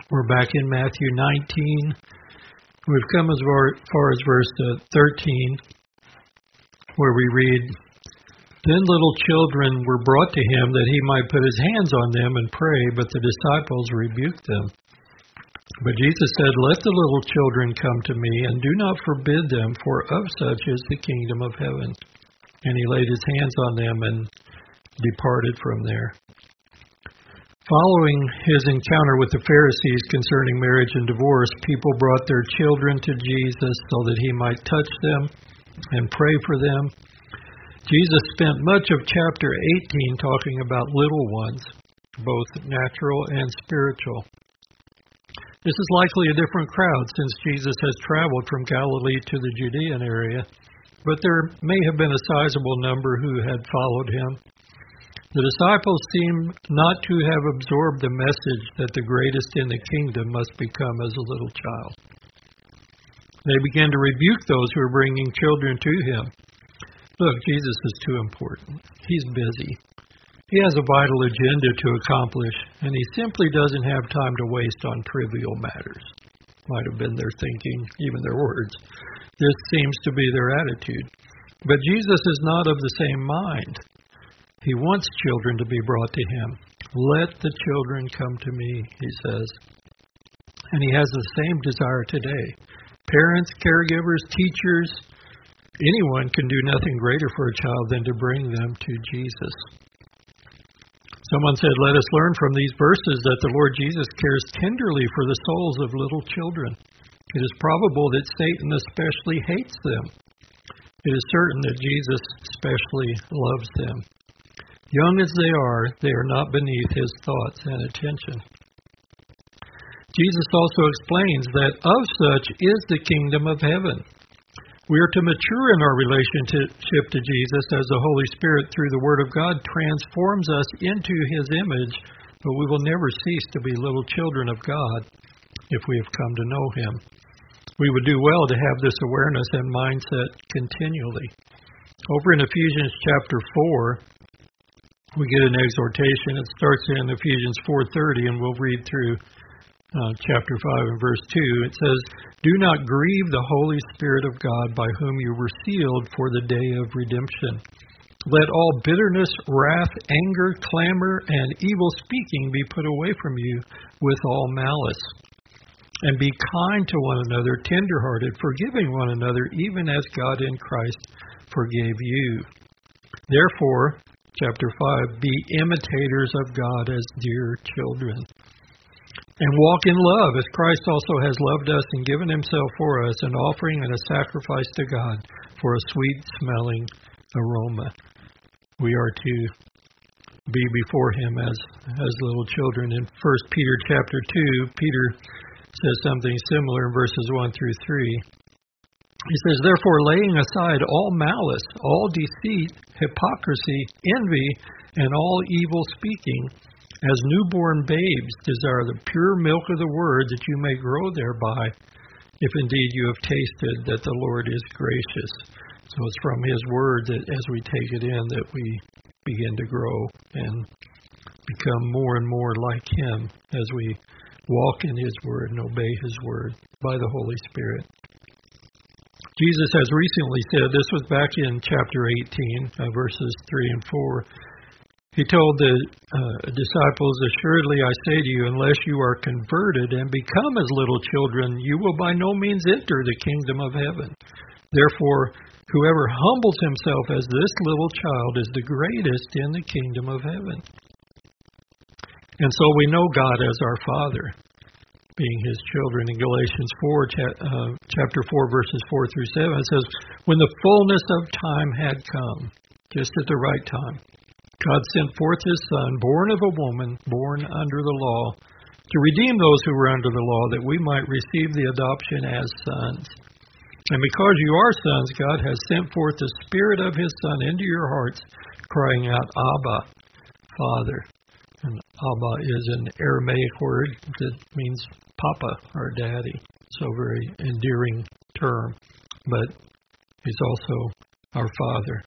We're back in Matthew 19. We've come as far as verse 13, where we read, "Then little children were brought to him that he might put his hands on them and pray, but the disciples rebuked them. But Jesus said, 'Let the little children come to me, and do not forbid them, for of such is the kingdom of heaven.' And he laid his hands on them and departed from there." Following his encounter with the Pharisees concerning marriage and divorce, people brought their children to Jesus so that he might touch them and pray for them. Jesus spent much of chapter 18 talking about little ones, both natural and spiritual. This is likely a different crowd since Jesus has traveled from Galilee to the Judean area, but there may have been a sizable number who had followed him. The disciples seem not to have absorbed the message that the greatest in the kingdom must become as a little child. They began to rebuke those who were bringing children to him. Look, Jesus is too important. He's busy. He has a vital agenda to accomplish, and he simply doesn't have time to waste on trivial matters. Might have been their thinking, even their words. This seems to be their attitude. But Jesus is not of the same mind. He wants children to be brought to him. "Let the children come to me," he says. And he has the same desire today. Parents, caregivers, teachers, anyone can do nothing greater for a child than to bring them to Jesus. Someone said, "Let us learn from these verses that the Lord Jesus cares tenderly for the souls of little children. It is probable that Satan especially hates them. It is certain that Jesus especially loves them. Young as they are not beneath his thoughts and attention." Jesus also explains that of such is the kingdom of heaven. We are to mature in our relationship to Jesus as the Holy Spirit, through the Word of God, transforms us into his image, but we will never cease to be little children of God if we have come to know him. We would do well to have this awareness and mindset continually. Over in Ephesians chapter 4, we get an exhortation. It starts in Ephesians 4:30, and we'll read through chapter 5 and verse 2. It says, "Do not grieve the Holy Spirit of God, by whom you were sealed for the day of redemption. Let all bitterness, wrath, anger, clamor, and evil speaking be put away from you with all malice. And be kind to one another, tenderhearted, forgiving one another, even as God in Christ forgave you. Therefore," chapter 5, "be imitators of God as dear children. And walk in love, as Christ also has loved us and given himself for us, an offering and a sacrifice to God for a sweet-smelling aroma." We are to be before him as little children. In 1 Peter chapter 2, Peter says something similar in verses 1 through 3. He says, "Therefore, laying aside all malice, all deceit, hypocrisy, envy, and all evil speaking, as newborn babes desire the pure milk of the word, that you may grow thereby, if indeed you have tasted that the Lord is gracious." So it's from his word that as we take it in that we begin to grow and become more and more like him as we walk in his word and obey his word by the Holy Spirit. Jesus has recently said, this was back in chapter 18, verses 3 and 4, he told the disciples, "Assuredly I say to you, unless you are converted and become as little children, you will by no means enter the kingdom of heaven. Therefore, whoever humbles himself as this little child is the greatest in the kingdom of heaven." And so we know God as our Father, being his children. In Galatians 4, chapter 4, verses 4 through 7, it says, "When the fullness of time had come," just at the right time, "God sent forth his Son, born of a woman, born under the law, to redeem those who were under the law, that we might receive the adoption as sons. And because you are sons, God has sent forth the Spirit of his Son into your hearts, crying out, Abba, Father." And Abba is an Aramaic word that means Papa or Daddy. So very endearing term. But he's also our Father.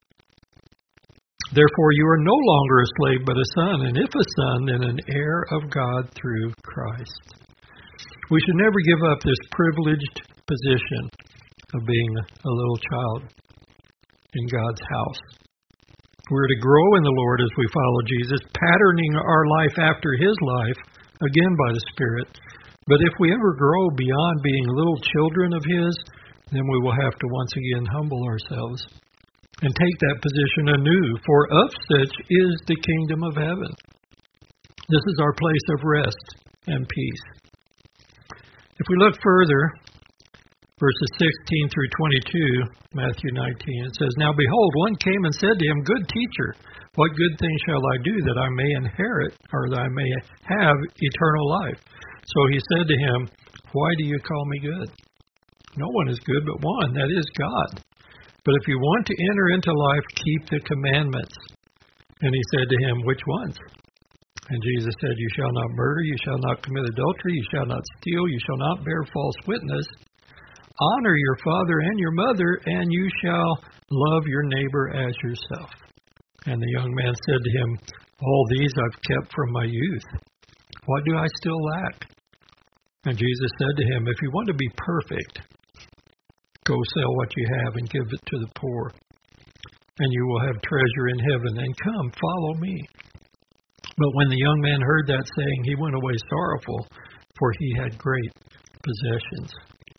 "Therefore you are no longer a slave but a son, and if a son, then an heir of God through Christ." We should never give up this privileged position of being a little child in God's house. We're to grow in the Lord as we follow Jesus, patterning our life after His life, again by the Spirit. But if we ever grow beyond being little children of His, then we will have to once again humble ourselves and take that position anew, for of such is the kingdom of heaven. This is our place of rest and peace. If we look further, verses 16 through 22, Matthew 19, it says, Now behold, one came and said to him, Good teacher, what good thing shall I do that I may inherit, or that I may have eternal life? So he said to him, Why do you call me good? No one is good but one, that is God. But if you want to enter into life, keep the commandments. And he said to him, Which ones? And Jesus said, You shall not murder, you shall not commit adultery, you shall not steal, you shall not bear false witness. Honor your father and your mother, and you shall love your neighbor as yourself. And the young man said to him, All these I've kept from my youth. What do I still lack? And Jesus said to him, If you want to be perfect, go sell what you have and give it to the poor, and you will have treasure in heaven, and come, follow me. But when the young man heard that saying, he went away sorrowful, for he had great possessions.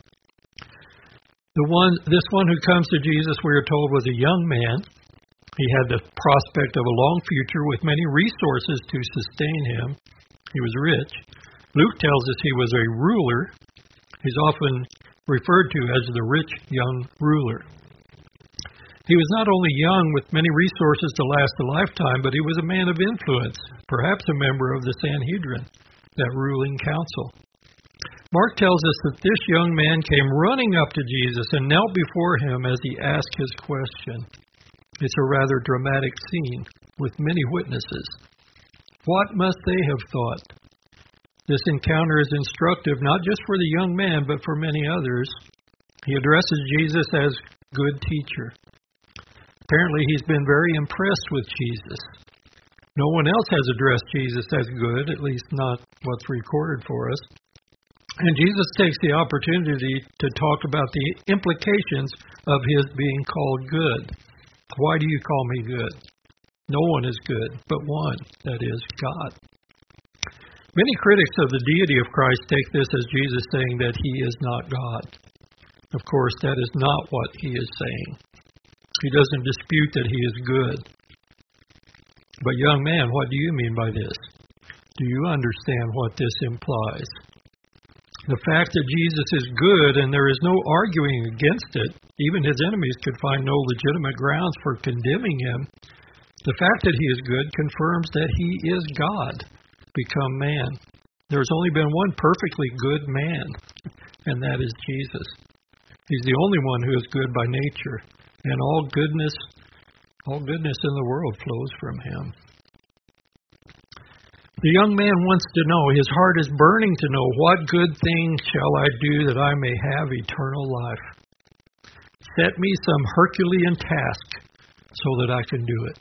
This one who comes to Jesus, we are told, was a young man. He had the prospect of a long future with many resources to sustain him. He was rich. Luke tells us he was a ruler. He's often referred to as the rich young ruler. He was not only young with many resources to last a lifetime, but he was a man of influence, perhaps a member of the Sanhedrin, that ruling council. Mark tells us that this young man came running up to Jesus and knelt before him as he asked his question. It's a rather dramatic scene with many witnesses. What must they have thought? This encounter is instructive not just for the young man, but for many others. He addresses Jesus as good teacher. Apparently, he's been very impressed with Jesus. No one else has addressed Jesus as good, at least not what's recorded for us. And Jesus takes the opportunity to talk about the implications of his being called good. Why do you call me good? No one is good, but one, that is, God. Many critics of the deity of Christ take this as Jesus saying that he is not God. Of course, that is not what he is saying. He doesn't dispute that he is good. But young man, what do you mean by this? Do you understand what this implies? The fact that Jesus is good and there is no arguing against it, even his enemies could find no legitimate grounds for condemning him. The fact that he is good confirms that he is God, become man. There's only been one perfectly good man, and that is Jesus. He's the only one who is good by nature, and all goodness in the world flows from him. The young man wants to know, his heart is burning to know, what good thing shall I do that I may have eternal life? Set me some Herculean task so that I can do it.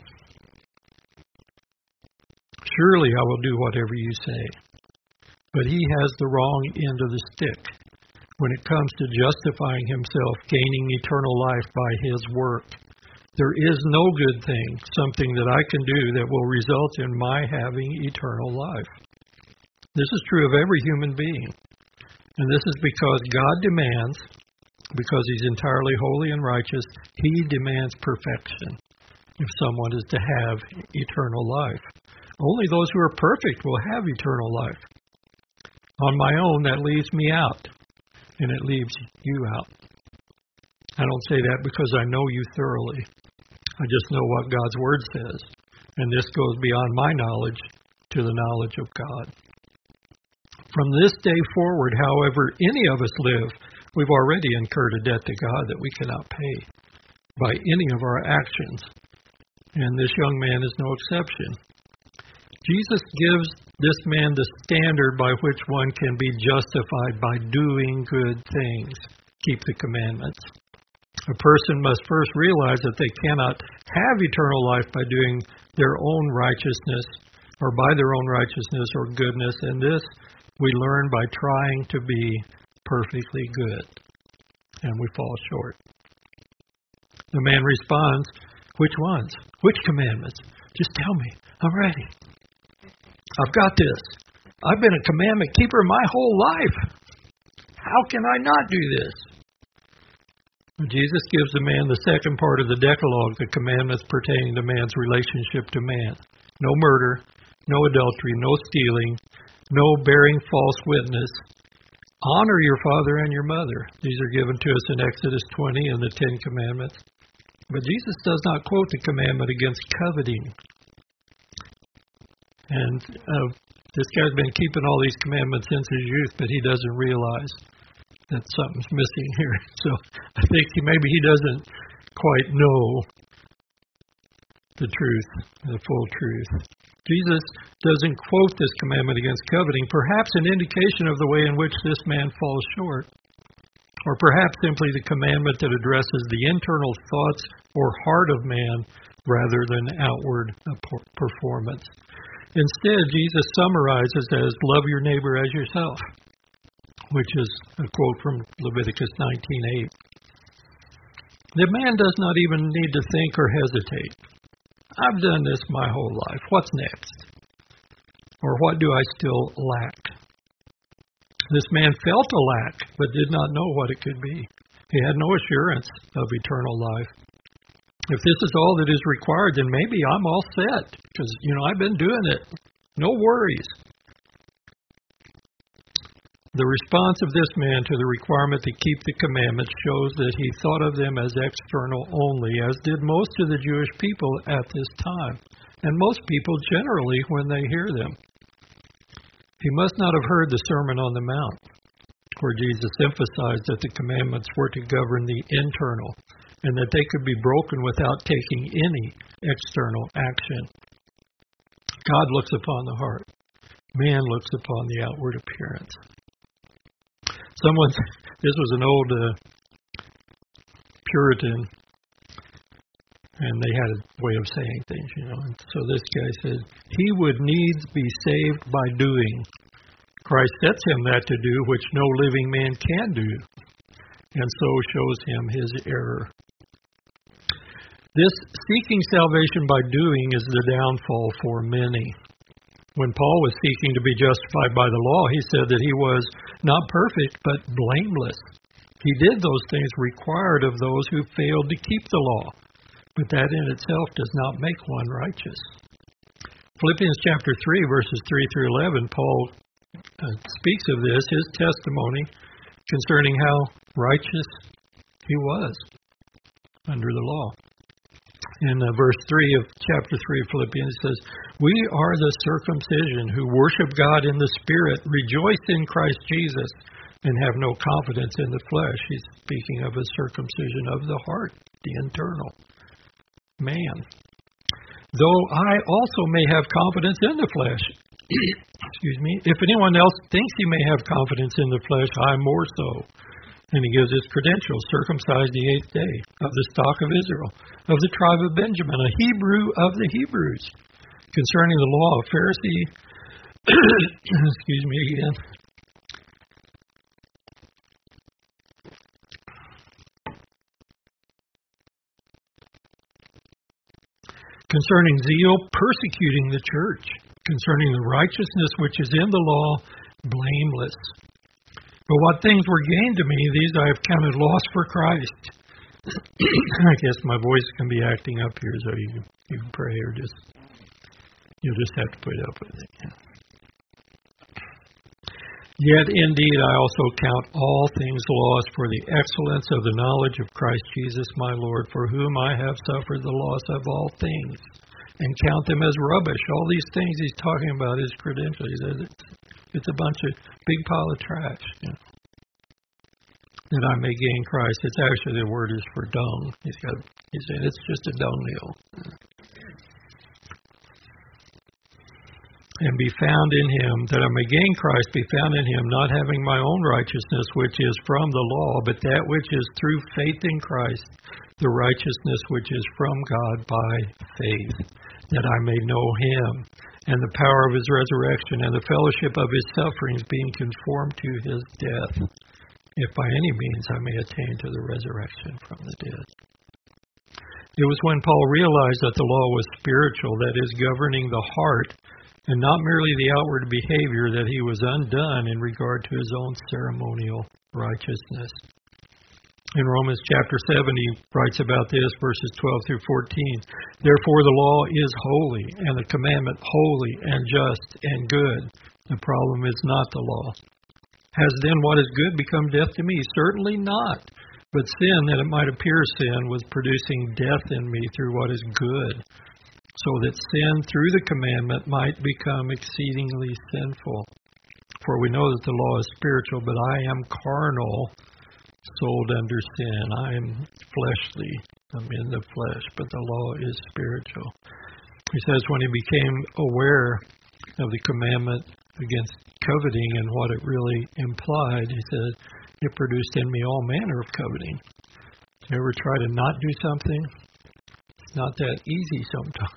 Surely I will do whatever you say. But he has the wrong end of the stick when it comes to justifying himself, gaining eternal life by his work. There is no good thing, something that I can do that will result in my having eternal life. This is true of every human being. And this is because God demands, because he's entirely holy and righteous, he demands perfection if someone is to have eternal life. Only those who are perfect will have eternal life. On my own, that leaves me out, and it leaves you out. I don't say that because I know you thoroughly. I just know what God's Word says, and this goes beyond my knowledge to the knowledge of God. From this day forward, however any of us live, we've already incurred a debt to God that we cannot pay by any of our actions, and this young man is no exception. Jesus gives this man the standard by which one can be justified by doing good things. Keep the commandments. A person must first realize that they cannot have eternal life by doing their own righteousness or by their own righteousness or goodness, and this We learn by trying to be perfectly good, and we fall short. The man responds, which ones? Which commandments? Just tell me. I'm ready. I've got this. I've been a commandment keeper my whole life. How can I not do this? Jesus gives the man the second part of the Decalogue, the commandments pertaining to man's relationship to man. No murder, no adultery, no stealing, no bearing false witness. Honor your father and your mother. These are given to us in Exodus 20 and the Ten Commandments. But Jesus does not quote the commandment against coveting. And this guy's been keeping all these commandments since his youth, but he doesn't realize that something's missing here. So I think maybe he doesn't quite know the truth, the full truth. Jesus doesn't quote this commandment against coveting, perhaps an indication of the way in which this man falls short, or perhaps simply the commandment that addresses the internal thoughts or heart of man rather than outward performance. Instead, Jesus summarizes as love your neighbor as yourself, which is a quote from Leviticus 19:8. The man does not even need to think or hesitate. I've done this my whole life. What's next? Or what do I still lack? This man felt a lack, but did not know what it could be. He had no assurance of eternal life. If this is all that is required, then maybe I'm all set, because, I've been doing it. No worries. The response of this man to the requirement to keep the commandments shows that he thought of them as external only, as did most of the Jewish people at this time, and most people generally when they hear them. He must not have heard the Sermon on the Mount, where Jesus emphasized that the commandments were to govern the internal, and that they could be broken without taking any external action. God looks upon the heart. Man looks upon the outward appearance. This was an old Puritan, and they had a way of saying things, And so this guy said, he would needs be saved by doing. Christ sets him that to do which no living man can do, and so shows him his error. This seeking salvation by doing is the downfall for many. When Paul was seeking to be justified by the law, he said that he was not perfect, but blameless. He did those things required of those who failed to keep the law, but that in itself does not make one righteous. Philippians chapter 3, verses 3 through 11, Paul speaks of this, his testimony concerning how righteous he was under the law. In verse 3 of chapter 3 of Philippians, it says, we are the circumcision who worship God in the Spirit, rejoice in Christ Jesus, and have no confidence in the flesh. He's speaking of a circumcision of the heart, the internal man. Though I also may have confidence in the flesh. Excuse me. If anyone else thinks he may have confidence in the flesh, I more so. And he gives his credentials, circumcised the 8th day, of the stock of Israel, of the tribe of Benjamin, a Hebrew of the Hebrews. Concerning the law, a Pharisee, excuse me again, concerning zeal, persecuting the church, concerning the righteousness which is in the law, blameless. But what things were gained to me, these I have counted loss for Christ. I guess my voice can be acting up here, so you can pray or you'll just have to put up with it. Yeah. Yet indeed I also count all things lost for the excellence of the knowledge of Christ Jesus my Lord, for whom I have suffered the loss of all things, and count them as rubbish. All these things he's talking about his credentials. He says it's a bunch of big pile of trash. That I may gain Christ. It's actually the word is for dung. He's saying it's just a dunghill. And be found in him, that I may gain Christ, be found in him, not having my own righteousness, which is from the law, but that which is through faith in Christ, the righteousness which is from God by faith. that I may know him, and the power of his resurrection, and the fellowship of his sufferings, being conformed to his death, if by any means I may attain to the resurrection from the dead. It was when Paul realized that the law was spiritual, that is, governing the heart, and not merely the outward behavior, that he was undone in regard to his own ceremonial righteousness. In Romans chapter 7, he writes about this, verses 12 through 14. Therefore the law is holy, and the commandment holy and just and good. The problem is not the law. Has then what is good become death to me? Certainly not. But sin, that it might appear sin, was producing death in me through what is good, so that sin through the commandment might become exceedingly sinful. For we know that the law is spiritual, but I am carnal, sold under sin. I am fleshly. I'm in the flesh, but the law is spiritual. He says when he became aware of the commandment against coveting and what it really implied, he said, it produced in me all manner of coveting. You ever try to not do something? It's not that easy sometimes.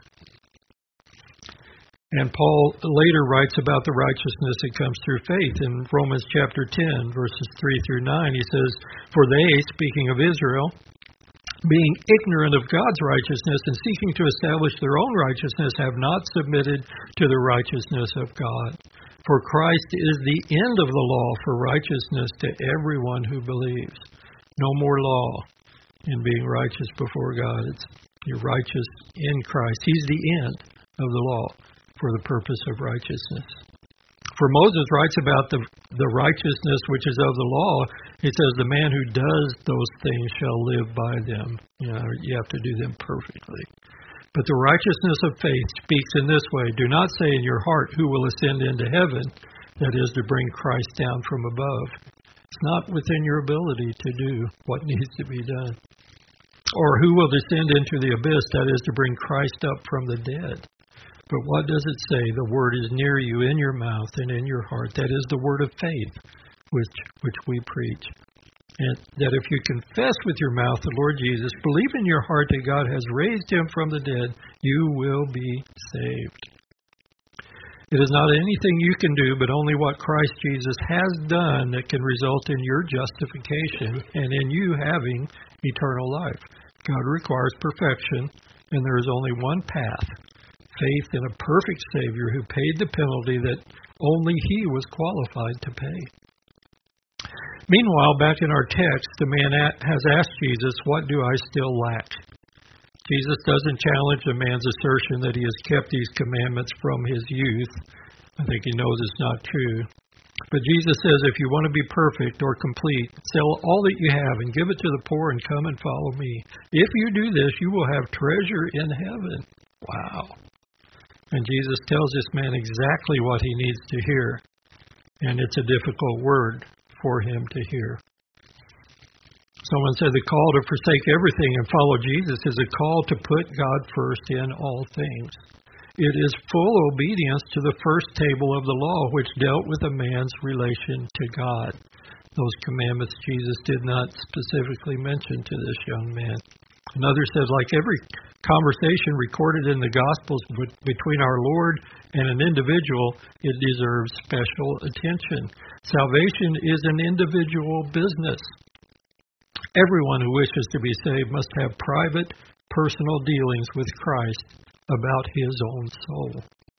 And Paul later writes about the righteousness that comes through faith. In Romans chapter 10, verses 3 through 9, he says, For they, speaking of Israel, being ignorant of God's righteousness and seeking to establish their own righteousness, have not submitted to the righteousness of God. For Christ is the end of the law for righteousness to everyone who believes. No more law in being righteous before God. You're righteous in Christ. He's the end of the law for the purpose of righteousness. For Moses writes about the righteousness which is of the law, he says, the man who does those things shall live by them. You have to do them perfectly. But the righteousness of faith speaks in this way, do not say in your heart, who will ascend into heaven, that is, to bring Christ down from above. It's not within your ability to do what needs to be done. Or who will descend into the abyss, that is, to bring Christ up from the dead. But what does it say? The word is near you, in your mouth and in your heart. That is the word of faith which we preach. And that if you confess with your mouth the Lord Jesus, believe in your heart that God has raised him from the dead, you will be saved. It is not anything you can do, but only what Christ Jesus has done that can result in your justification and in you having eternal life. God requires perfection, and there is only one path. Faith in a perfect Savior who paid the penalty that only he was qualified to pay. Meanwhile, back in our text, the man has asked Jesus, what do I still lack? Jesus doesn't challenge the man's assertion that he has kept these commandments from his youth. I think he knows it's not true. But Jesus says, if you want to be perfect or complete, sell all that you have and give it to the poor and come and follow me. If you do this, you will have treasure in heaven. Wow. And Jesus tells this man exactly what he needs to hear. And it's a difficult word for him to hear. Someone said the call to forsake everything and follow Jesus is a call to put God first in all things. It is full obedience to the first table of the law, which dealt with a man's relation to God. Those commandments Jesus did not specifically mention to this young man. Another says, like every conversation recorded in the Gospels between our Lord and an individual, it deserves special attention. Salvation is an individual business. Everyone who wishes to be saved must have private, personal dealings with Christ about his own soul.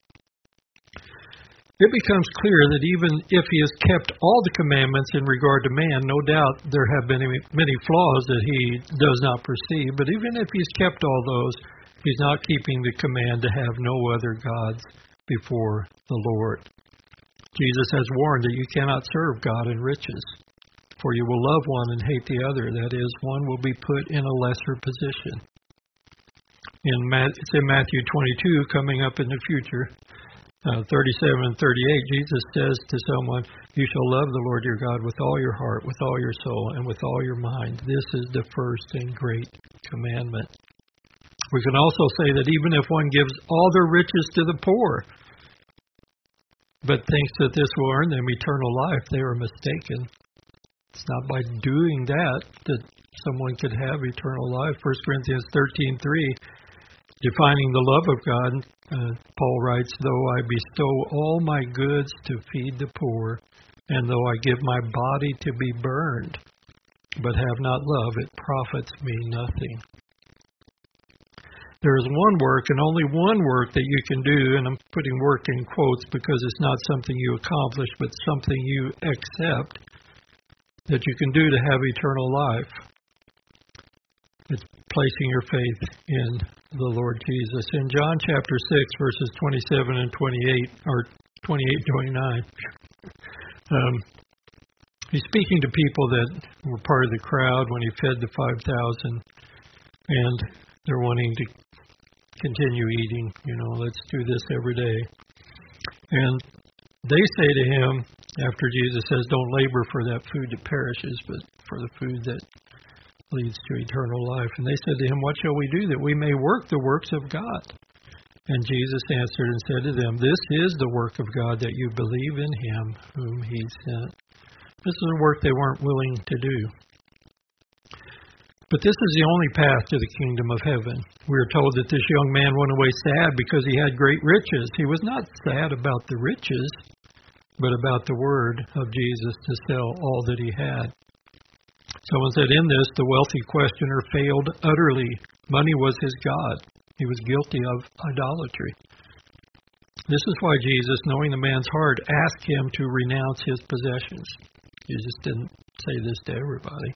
It becomes clear that even if he has kept all the commandments in regard to man, no doubt there have been many flaws that he does not perceive, but even if he's kept all those, he's not keeping the command to have no other gods before the Lord. Jesus has warned that you cannot serve God and riches, for you will love one and hate the other. That is, one will be put in a lesser position. It's in Matthew 22, coming up in the future. 37 and 38, Jesus says to someone, you shall love the Lord your God with all your heart, with all your soul, and with all your mind. This is the first and great commandment. We can also say that even if one gives all their riches to the poor, but thinks that this will earn them eternal life, they are mistaken. It's not by doing that someone could have eternal life. 1 Corinthians 13:3, Defining the love of God, Paul writes, though I bestow all my goods to feed the poor, and though I give my body to be burned, but have not love, it profits me nothing. There is one work and only one work that you can do, and I'm putting work in quotes because it's not something you accomplish, but something you accept that you can do to have eternal life. It's placing your faith in the Lord Jesus. In John chapter 6, verses 27 and 28, or 28, 29, he's speaking to people that were part of the crowd when he fed the 5,000, and they're wanting to continue eating. Let's do this every day. And they say to him, after Jesus says, don't labor for that food that perishes, but for the food that leads to eternal life. And they said to him, what shall we do that we may work the works of God? And Jesus answered and said to them, this is the work of God, that you believe in him whom he sent. This is a work they weren't willing to do. But this is the only path to the kingdom of heaven. We are told that this young man went away sad because he had great riches. He was not sad about the riches, but about the word of Jesus to sell all that he had. Someone said, in this, the wealthy questioner failed utterly. Money was his God. He was guilty of idolatry. This is why Jesus, knowing the man's heart, asked him to renounce his possessions. Jesus didn't say this to everybody.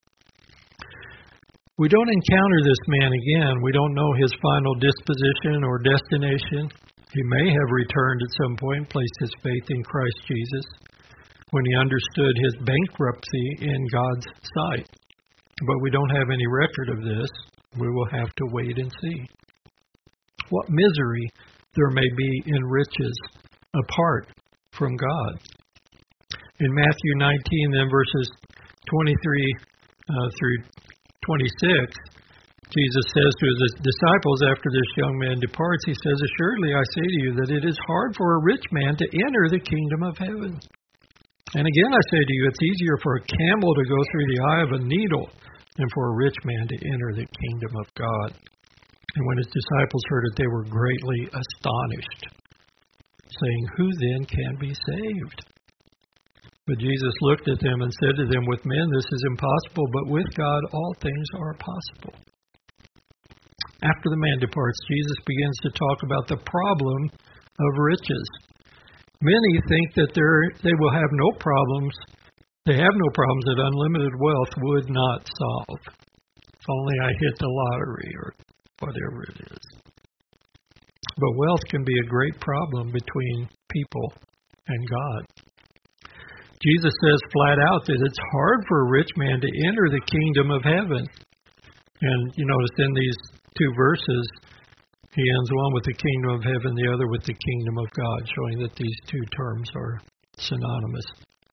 We don't encounter this man again. We don't know his final disposition or destination. He may have returned at some point and placed his faith in Christ Jesus when he understood his bankruptcy in God's sight. But we don't have any record of this. We will have to wait and see. What misery there may be in riches apart from God. In Matthew 19, then verses 23 through 26, Jesus says to his disciples after this young man departs, he says, assuredly I say to you that it is hard for a rich man to enter the kingdom of heaven. And again I say to you, it's easier for a camel to go through the eye of a needle than for a rich man to enter the kingdom of God. And when his disciples heard it, they were greatly astonished, saying, who then can be saved? But Jesus looked at them and said to them, with men this is impossible, but with God all things are possible. After the man departs, Jesus begins to talk about the problem of riches. Many think that they will have no problems. They have no problems that unlimited wealth would not solve. If only I hit the lottery or whatever it is. But wealth can be a great problem between people and God. Jesus says flat out that it's hard for a rich man to enter the kingdom of heaven. And you notice in these two verses, he ends one with the kingdom of heaven, the other with the kingdom of God, showing that these two terms are synonymous.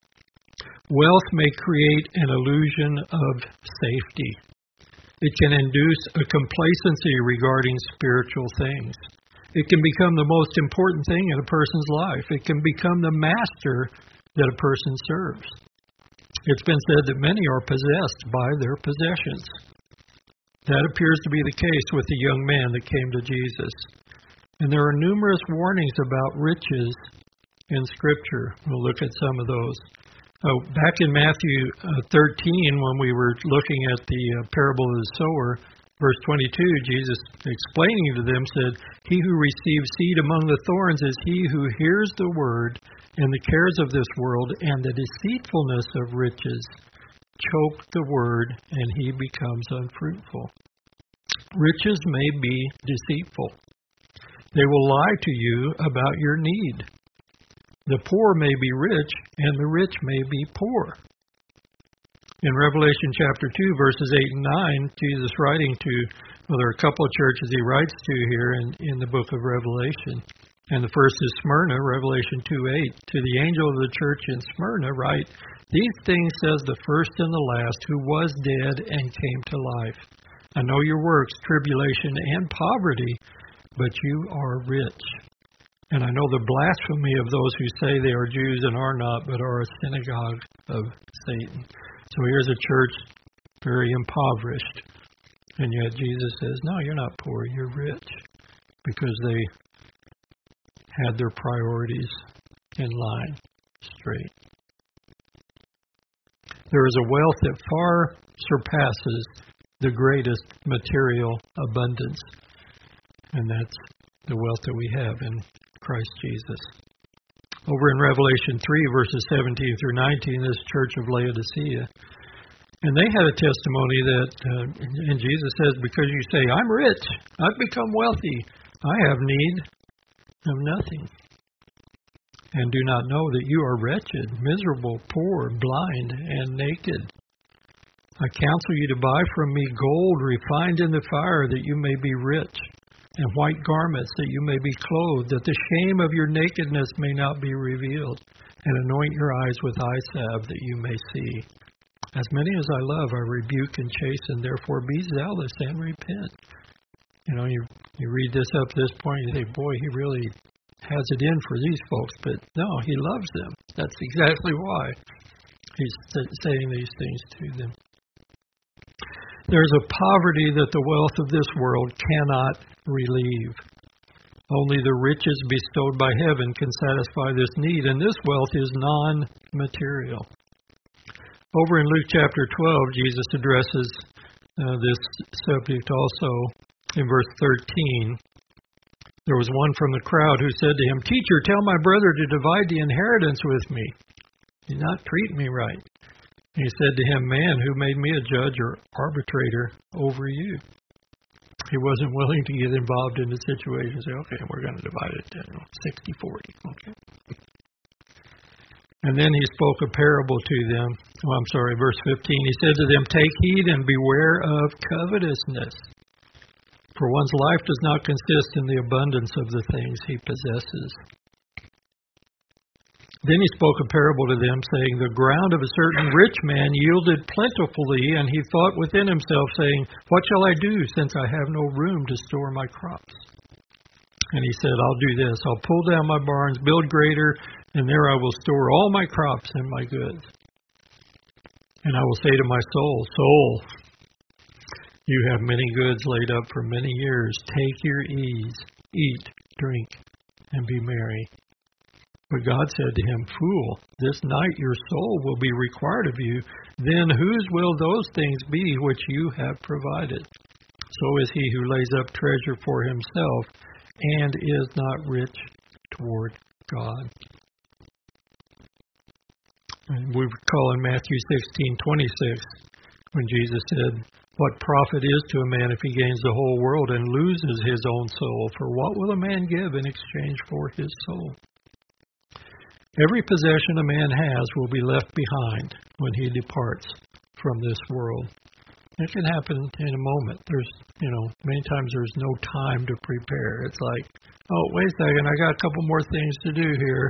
Wealth may create an illusion of safety. It can induce a complacency regarding spiritual things. It can become the most important thing in a person's life. It can become the master that a person serves. It's been said that many are possessed by their possessions. That appears to be the case with the young man that came to Jesus. And there are numerous warnings about riches in Scripture. We'll look at some of those. Back in Matthew 13, when we were looking at the parable of the sower, verse 22, Jesus explaining to them said, he who receives seed among the thorns is he who hears the word, and the cares of this world and the deceitfulness of riches choke the word, and he becomes unfruitful. Riches may be deceitful. They will lie to you about your need. The poor may be rich, and the rich may be poor. In Revelation chapter 2, verses 8 and 9, Jesus writing to, well, there are a couple of churches he writes to here in the book of Revelation. And the first is Smyrna, Revelation 2:8. To the angel of the church in Smyrna write, these things says the first and the last, who was dead and came to life. I know your works, tribulation and poverty, but you are rich. And I know the blasphemy of those who say they are Jews and are not, but are a synagogue of Satan. So here's a church very impoverished. And yet Jesus says, no, you're not poor, you're rich. because they had their priorities in line straight. There is a wealth that far surpasses the greatest material abundance, and that's the wealth that we have in Christ Jesus. Over in Revelation 3, verses 17 through 19, this church of Laodicea, and they had a testimony that, and Jesus says, because you say, I'm rich, I've become wealthy, I have need of nothing, and do not know that you are wretched, miserable, poor, blind, and naked. I counsel you to buy from me gold refined in the fire, that you may be rich, and white garments, that you may be clothed, that the shame of your nakedness may not be revealed, and anoint your eyes with eye salve, that you may see. As many as I love, I rebuke and chasten, therefore be zealous and repent. You read this up to this point, you think, boy, he really has it in for these folks, but no, he loves them. That's exactly why he's saying these things to them. There's a poverty that the wealth of this world cannot relieve. Only the riches bestowed by heaven can satisfy this need, and this wealth is non-material. Over in Luke chapter 12, Jesus addresses this subject also in verse 13. There was one from the crowd who said to him, Teacher, tell my brother to divide the inheritance with me. He's not treating me right. And he said to him, Man, who made me a judge or arbitrator over you? He wasn't willing to get involved in the situation and say, okay, we're going to divide it 60-40. Okay. And then he spoke a parable to them. Verse 15. He said to them, Take heed and beware of covetousness, for one's life does not consist in the abundance of the things he possesses. Then he spoke a parable to them, saying, The ground of a certain rich man yielded plentifully, and he thought within himself, saying, What shall I do, since I have no room to store my crops? And he said, I'll do this. I'll pull down my barns, build greater, and there I will store all my crops and my goods. And I will say to my soul, Soul, you have many goods laid up for many years. Take your ease, eat, drink, and be merry. But God said to him, Fool, this night your soul will be required of you. Then whose will those things be which you have provided? So is he who lays up treasure for himself and is not rich toward God. And we recall in Matthew 16:26 when Jesus said, What profit is to a man if he gains the whole world and loses his own soul? For what will a man give in exchange for his soul? Every possession a man has will be left behind when he departs from this world. It can happen in a moment. There's, many times there's no time to prepare. It's like, oh, wait a second, I got a couple more things to do here,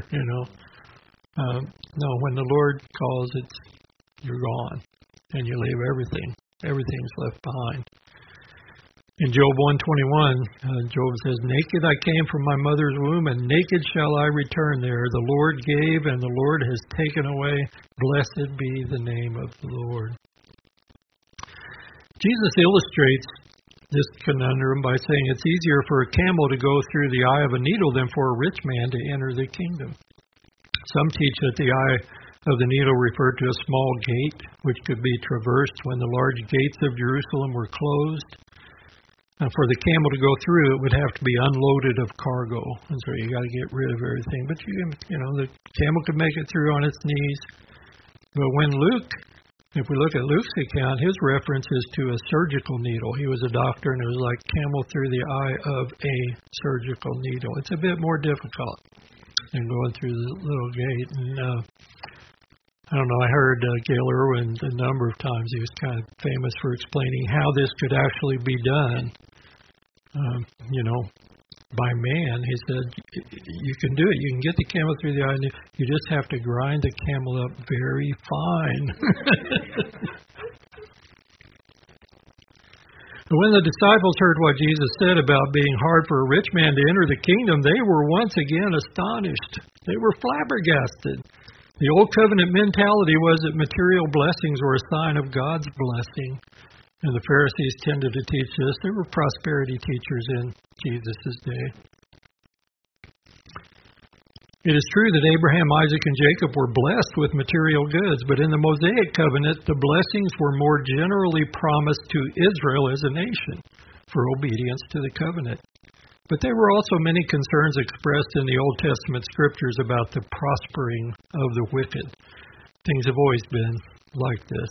No, when the Lord calls, you're gone, and you leave everything. Everything's left behind. In Job 1:21, Job says, Naked I came from my mother's womb, and naked shall I return there. The Lord gave, and the Lord has taken away. Blessed be the name of the Lord. Jesus illustrates this conundrum by saying it's easier for a camel to go through the eye of a needle than for a rich man to enter the kingdom. Some teach that the eye of the needle referred to a small gate, which could be traversed when the large gates of Jerusalem were closed. And for the camel to go through, it would have to be unloaded of cargo, and so you got to get rid of everything. But the camel could make it through on its knees. But if we look at Luke's account, his reference is to a surgical needle. He was a doctor, and it was like camel through the eye of a surgical needle. It's a bit more difficult than going through the little gate. And I don't know, I heard Gail Irwin a number of times. He was kind of famous for explaining how this could actually be done, by man. He said, you can do it. You can get the camel through the eye. You just have to grind the camel up very fine. When the disciples heard what Jesus said about being hard for a rich man to enter the kingdom, they were once again astonished. They were flabbergasted. The old covenant mentality was that material blessings were a sign of God's blessing. And the Pharisees tended to teach this. They were prosperity teachers in Jesus' day. It is true that Abraham, Isaac, and Jacob were blessed with material goods, but in the Mosaic covenant, the blessings were more generally promised to Israel as a nation for obedience to the covenant. But there were also many concerns expressed in the Old Testament scriptures about the prospering of the wicked. Things have always been like this.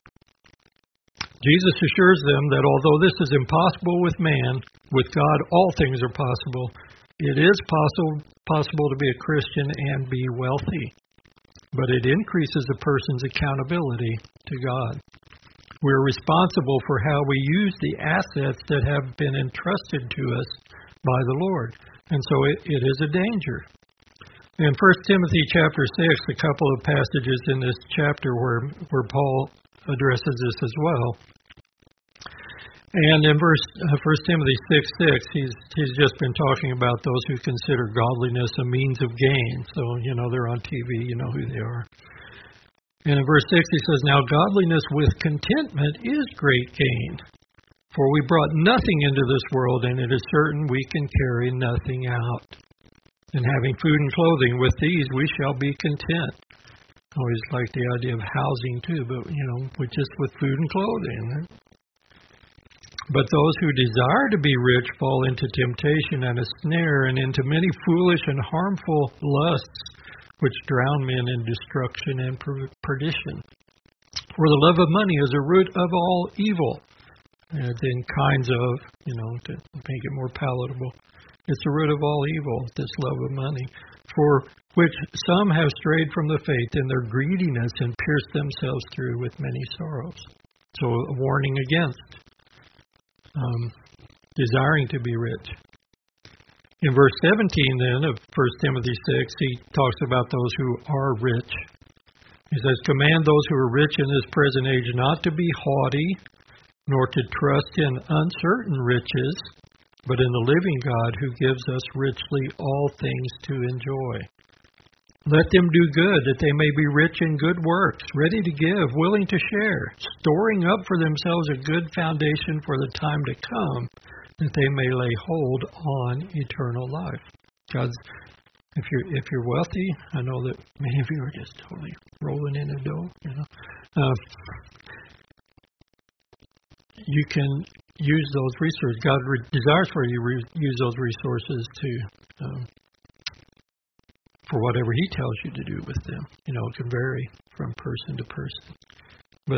Jesus assures them that although this is impossible with man, with God all things are possible. It is possible to be a Christian and be wealthy, but it increases a person's accountability to God. We're responsible for how we use the assets that have been entrusted to us by the Lord, and so it is a danger. In 1 Timothy chapter 6, a couple of passages in this chapter where Paul addresses this as well. And in 1 Timothy 6:6, he's just been talking about those who consider godliness a means of gain. So, they're on TV, you know who they are. And in verse 6 he says, "Now godliness with contentment is great gain. For we brought nothing into this world, and it is certain we can carry nothing out. And having food and clothing, with these we shall be content." I always like the idea of housing too, but, with food and clothing. But those who desire to be rich fall into temptation and a snare, and into many foolish and harmful lusts, which drown men in destruction and perdition. For the love of money is a root of all evil. As in kinds of, to make it more palatable. It's the root of all evil, this love of money, for which some have strayed from the faith in their greediness and pierced themselves through with many sorrows. So a warning against desiring to be rich. In verse 17 then of 1 Timothy 6, he talks about those who are rich. He says, "Command those who are rich in this present age not to be haughty, nor to trust in uncertain riches, but in the living God who gives us richly all things to enjoy. Let them do good, that they may be rich in good works, ready to give, willing to share, storing up for themselves a good foundation for the time to come, that they may lay hold on eternal life." God's, if you're wealthy, I know that many of you are just totally rolling in the dough. You can use those resources. God desires for you to use those resources for whatever He tells you to do with them. It can vary from person to person. But,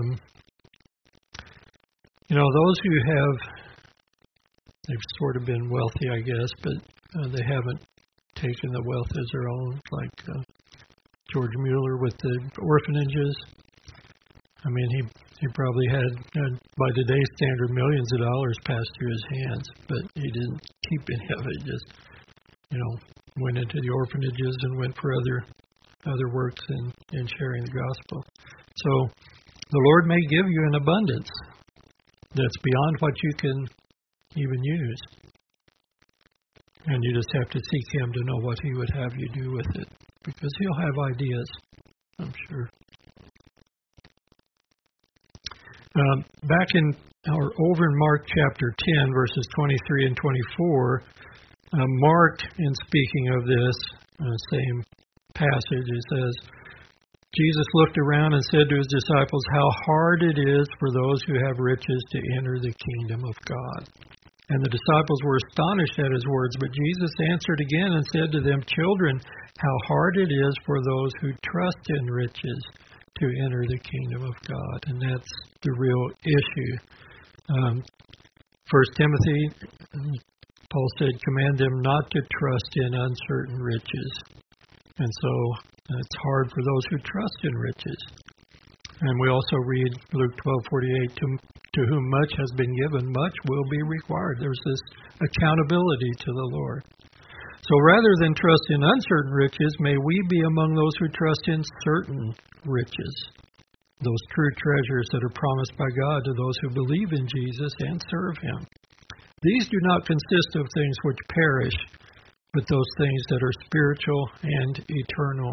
those who they've sort of been wealthy, I guess, but they haven't taken the wealth as their own, like George Mueller with the orphanages. I mean, he probably had, by today's standard, millions of dollars passed through his hands, but he didn't keep any of it. Just, went into the orphanages and went for other works in sharing the gospel. So the Lord may give you an abundance that's beyond what you can even use. And you just have to seek Him to know what He would have you do with it, because He'll have ideas, I'm sure. Over in Mark chapter 10, verses 23 and 24, Mark, in speaking of this same passage, it says, "Jesus looked around and said to His disciples, 'How hard it is for those who have riches to enter the kingdom of God.' And the disciples were astonished at His words, but Jesus answered again and said to them, 'Children, how hard it is for those who trust in riches to enter the kingdom of God.'" And that's the real issue. 1 Timothy, Paul said, "Command them not to trust in uncertain riches." And so it's hard for those who trust in riches. And we also read Luke 12:48, to whom much has been given, much will be required. There's this accountability to the Lord. So rather than trust in uncertain riches, may we be among those who trust in certain riches, those true treasures that are promised by God to those who believe in Jesus and serve Him. These do not consist of things which perish, but those things that are spiritual and eternal.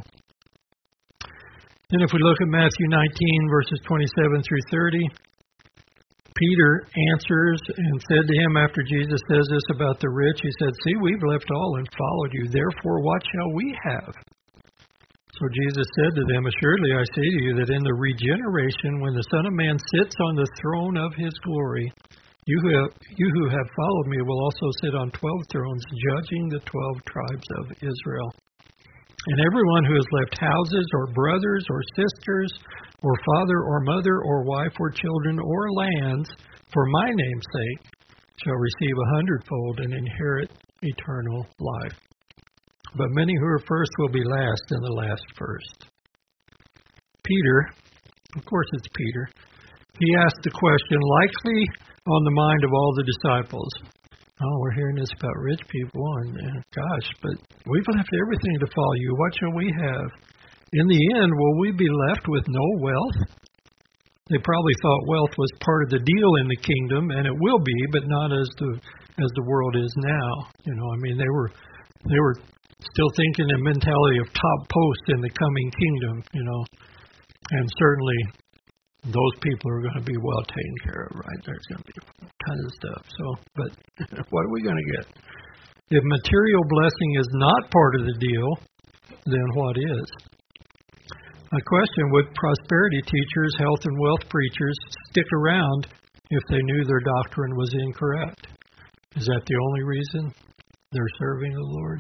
Then if we look at Matthew 19, verses 27 through 30, Peter answers and said to him after Jesus says this about the rich, he said, "See, we've left all and followed you. Therefore, what shall we have?" So Jesus said to them, "Assuredly I say to you that in the regeneration, when the Son of Man sits on the throne of his glory, you who have followed me will also sit on 12 thrones, judging the 12 tribes of Israel. And everyone who has left houses or brothers or sisters or father or mother or wife or children or lands for my name's sake shall receive 100-fold and inherit eternal life. But many who are first will be last, and the last first." Peter, of course it's Peter, he asked the question likely on the mind of all the disciples. "Oh, we're hearing this about rich people, and gosh, but we've left everything to follow you. What shall we have? In the end, will we be left with no wealth?" They probably thought wealth was part of the deal in the kingdom, and it will be, but not as the world is now. They were still thinking the mentality of top post in the coming kingdom, and certainly those people are going to be well taken care of, right? There's going to be tons of stuff. But what are we going to get? If material blessing is not part of the deal, then what is? My question, would prosperity teachers, health and wealth preachers stick around if they knew their doctrine was incorrect? Is that the only reason they're serving the Lord?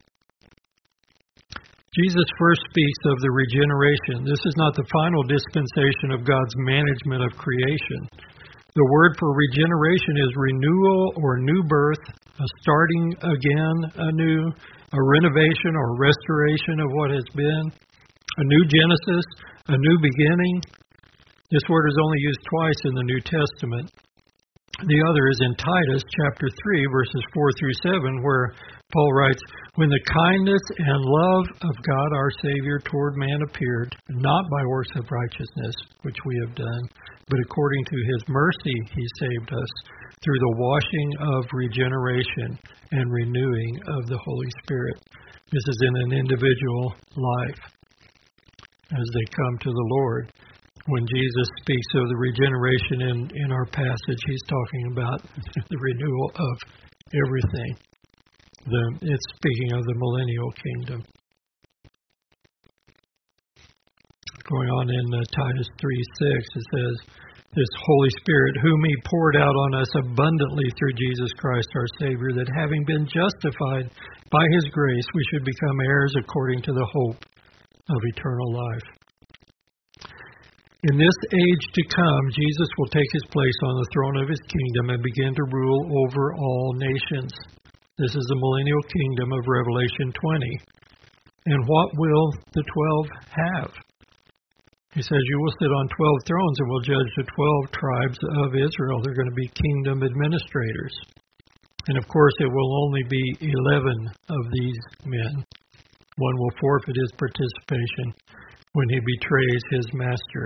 Jesus first speaks of the regeneration. This is not the final dispensation of God's management of creation. The word for regeneration is renewal or new birth, a starting again anew, a renovation or restoration of what has been, a new Genesis, a new beginning. This word is only used twice in the New Testament. The other is in Titus chapter 3, verses 4 through 7, where Paul writes, "When the kindness and love of God our Savior toward man appeared, not by works of righteousness, which we have done, but according to His mercy He saved us, through the washing of regeneration and renewing of the Holy Spirit." This is in an individual life as they come to the Lord. When Jesus speaks of the regeneration in our passage, He's talking about the renewal of everything. It's speaking of the millennial kingdom. Going on in Titus 3:6, it says, "This Holy Spirit, whom He poured out on us abundantly through Jesus Christ our Savior, that having been justified by His grace, we should become heirs according to the hope of eternal life." In this age to come, Jesus will take His place on the throne of His kingdom and begin to rule over all nations. This is the millennial kingdom of Revelation 20. And what will the 12 have? He says, "You will sit on 12 thrones and will judge the 12 tribes of Israel." They're going to be kingdom administrators. And of course, it will only be 11 of these men. One will forfeit his participation when he betrays his master.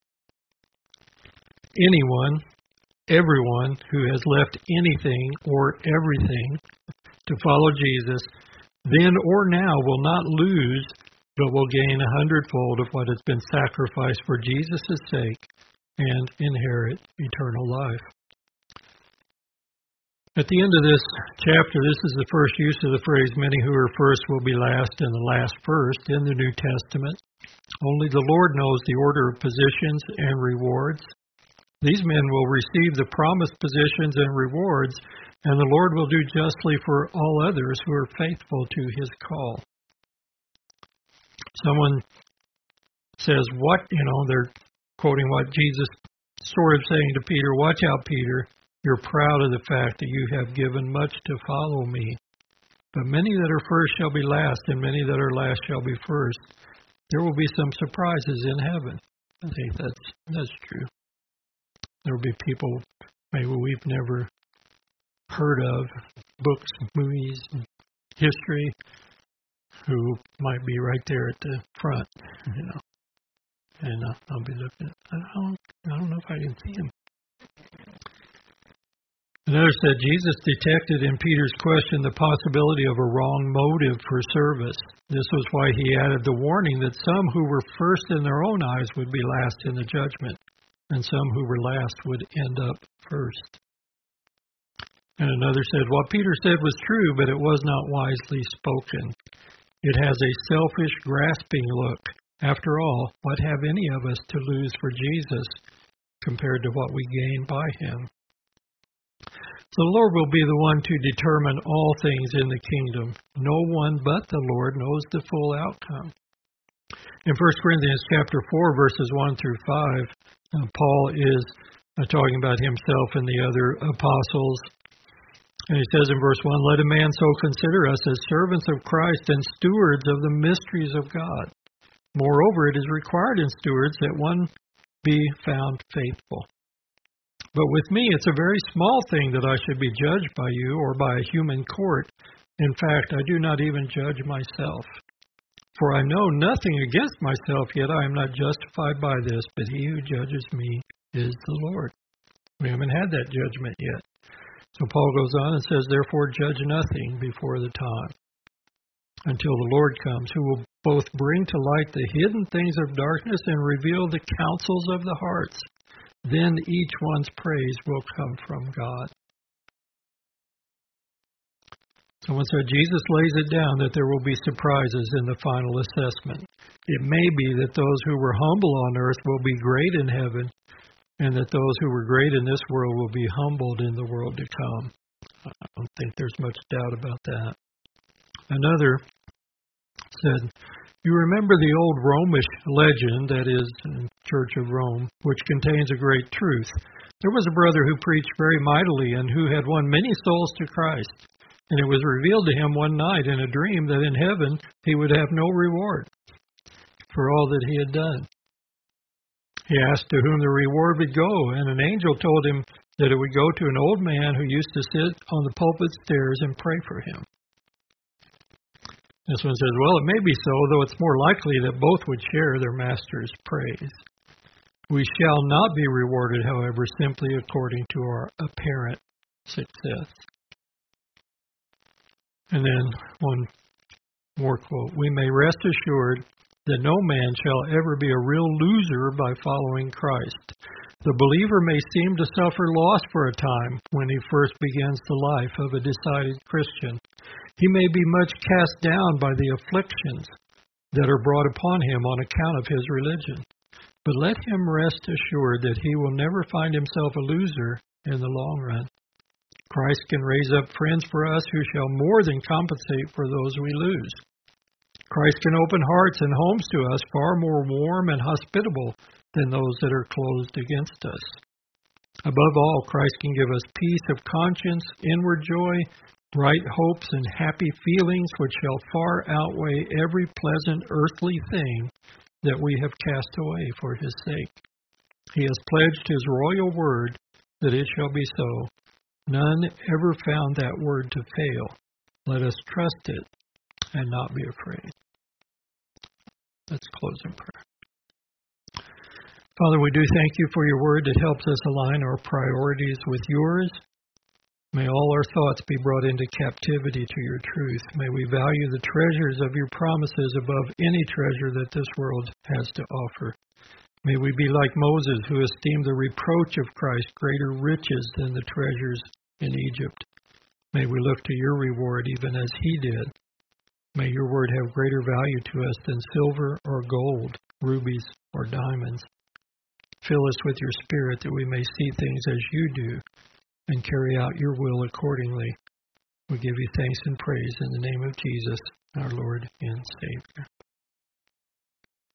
Anyone, everyone who has left anything or everything to follow Jesus, then or now will not lose, but will gain 100-fold of what has been sacrificed for Jesus' sake and inherit eternal life. At the end of this chapter, this is the first use of the phrase, "Many who are first will be last, and the last first," in the New Testament. Only the Lord knows the order of positions and rewards. These men will receive the promised positions and rewards, and the Lord will do justly for all others who are faithful to His call. Someone says, they're quoting what Jesus sort of saying to Peter, "Watch out, Peter. You're proud of the fact that you have given much to follow me. But many that are first shall be last, and many that are last shall be first." There will be some surprises in heaven. I think that's true. There will be people maybe we've never heard of, books, movies, history, who might be right there at the front, and I'll be looking. I don't know if I can see him. Another said, Jesus detected in Peter's question the possibility of a wrong motive for service. This was why he added the warning that some who were first in their own eyes would be last in the judgment. and some who were last would end up first. And another said, what Peter said was true, but it was not wisely spoken. It has a selfish, grasping look. After all, what have any of us to lose for Jesus compared to what we gain by him? So the Lord will be the one to determine all things in the kingdom. No one but the Lord knows the full outcome. In 1 Corinthians chapter 4, verses 1 through 5, Paul is talking about himself and the other apostles. And he says in verse 1, let a man so consider us as servants of Christ and stewards of the mysteries of God. Moreover, it is required in stewards that one be found faithful. But with me, it's a very small thing that I should be judged by you or by a human court. In fact, I do not even judge myself. For I know nothing against myself, yet I am not justified by this, but he who judges me is the Lord. We haven't had that judgment yet. So Paul goes on and says, therefore judge nothing before the time, until the Lord comes, who will both bring to light the hidden things of darkness and reveal the counsels of the hearts. Then each one's praise will come from God. Someone said Jesus lays it down that there will be surprises in the final assessment. It may be that those who were humble on earth will be great in heaven, and that those who were great in this world will be humbled in the world to come. I don't think there's much doubt about that. Another said, you remember the old Romish legend, that is, Church of Rome, which contains a great truth. There was a brother who preached very mightily and who had won many souls to Christ. And it was revealed to him one night in a dream that in heaven he would have no reward for all that he had done. He asked to whom the reward would go, and an angel told him that it would go to an old man who used to sit on the pulpit stairs and pray for him. This one says, well, it may be so, though it's more likely that both would share their master's praise. We shall not be rewarded, however, simply according to our apparent success. And then one more quote. We may rest assured that no man shall ever be a real loser by following Christ. The believer may seem to suffer loss for a time when he first begins the life of a decided Christian. He may be much cast down by the afflictions that are brought upon him on account of his religion. But let him rest assured that he will never find himself a loser in the long run. Christ can raise up friends for us who shall more than compensate for those we lose. Christ can open hearts and homes to us far more warm and hospitable than those that are closed against us. Above all, Christ can give us peace of conscience, inward joy, bright hopes, and happy feelings which shall far outweigh every pleasant earthly thing that we have cast away for his sake. He has pledged his royal word that it shall be so. None ever found that word to fail. Let us trust it and not be afraid. Let's close in prayer. Father, we do thank you for your word that helps us align our priorities with yours. May all our thoughts be brought into captivity to your truth. May we value the treasures of your promises above any treasure that this world has to offer. May we be like Moses, who esteemed the reproach of Christ greater riches than the treasures in Egypt. May we look to your reward even as he did. May your word have greater value to us than silver or gold, rubies or diamonds. Fill us with your Spirit that we may see things as you do and carry out your will accordingly. We give you thanks and praise in the name of Jesus, our Lord and Savior.